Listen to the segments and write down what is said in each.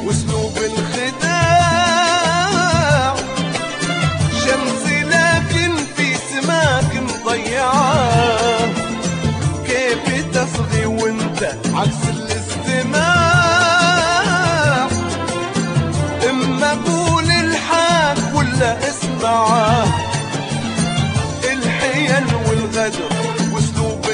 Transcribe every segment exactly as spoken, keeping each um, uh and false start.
واسلوب الخداع، شمس لكن في سماك مضيعة، كيف تصغي وانت عكس الاستماع، اما قول الحق ولا اسمعه، الحيل والغدر واسلوب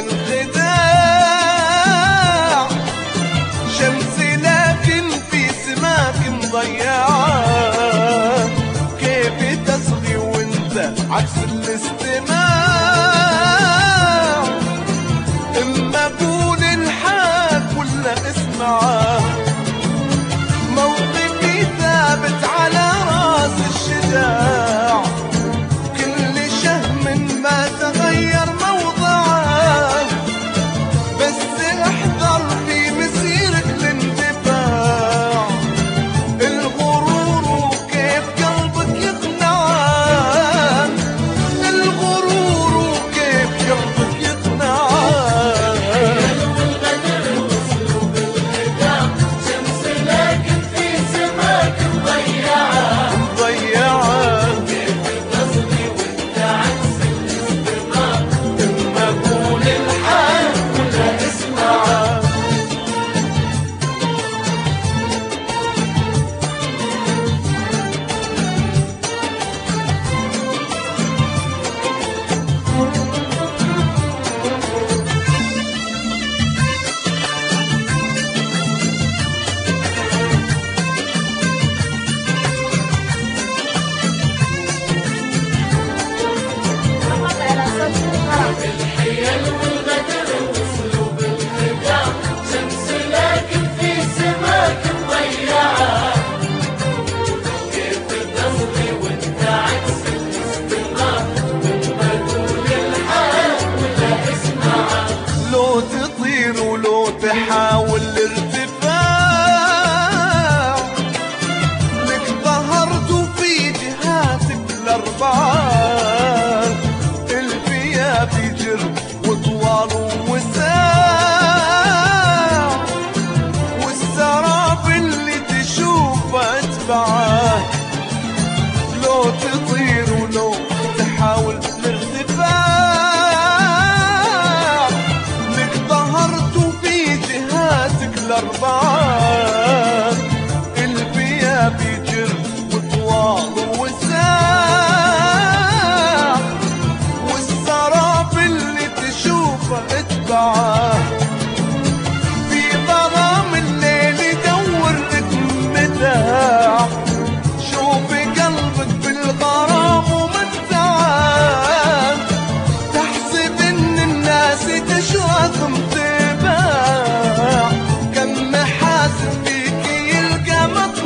الخداع، شمس لكن في سماك مضيعة، كيف تصغي وانت عكس الاستماع، اما قول الحق ولا اسمعه، موقفي ثابت على راس الشجاع، كل شهم ما تغير موضعه، بس احذر في مسيرك الاندفاع، الغرور وكيف قلبك يقنعه، الغرور وكيف قلبك يقنعه، والغدر واسلوب الخداع، شمس لكن في سماك مضيعة، مضيعه، كيف تصغي وانت عكس الاستماع، اما قول الحق ولا اسمعه. الحيل والغدر واسلوب الخداع، شمس لكن في سماك مضيعة، كيف تصغي وانت عكس الاستماع، لما تقول الحق ولا اسمعه، لو تطير ولو تحاول الارتفاع، لك ظهرت في جهاتك الأربعة، الفيا في جرم وطوال وساع، والسراب اللي تشوفه اتبعه، لو تطير ولو تحاول الارتفاع، لك ظهرت في جهاتك الأربعة، الفيا في جرم وطوال وساع، والسراب اللي تشوفه اتبعه، في ظلام الليل يدور لك متاع، شوفي قلبك بالغرام ومتعه، تحسب ان الناس تشوف متباع، كم محاسن فيك يلقى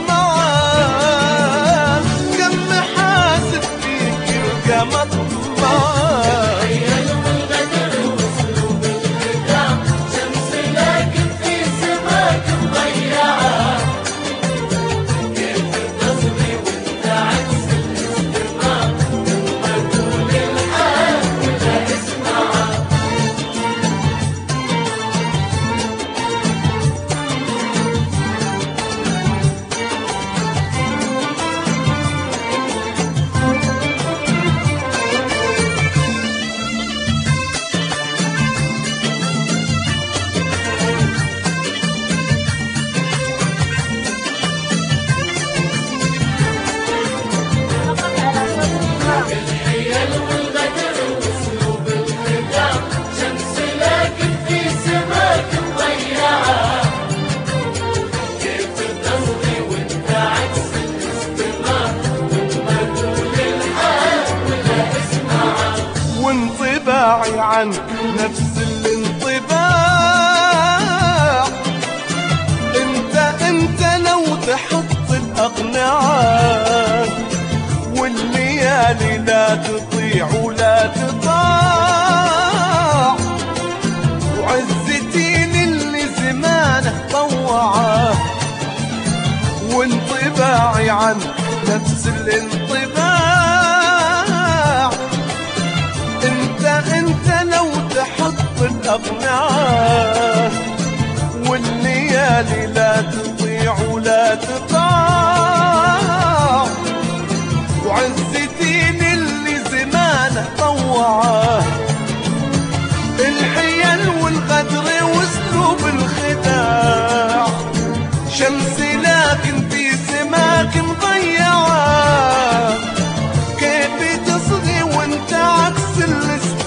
مطمعه، كم محاسن فيك يلقى مطمعه. الحيل والغدر واسلوب الخداع، شمس لكن في سماك مضيعة، كيف تصغي وانت عكس الاستماع، لما تقول الحق ولا اسمعه، الحيل والغدر واسلوب الخداع، شمس لكن في سماك مضيعة، كيف تصغي وانت عكس الاستماع، لما تقول الحق ولا اسمعه، وانطباعي عنك نفس الانطباع، انت انت لو تحط الاقنعة، والليالي لا تطيع ولا تطاع، وعزتي للي زمانه طوعه، وانطباعي عنك نفس الانطباع، انت انت لو تحط الاقنعة، والليالي لا تطيع ولا تطاع، لكن في سماك مضيعة. كيف تصغي وانت عكس اللي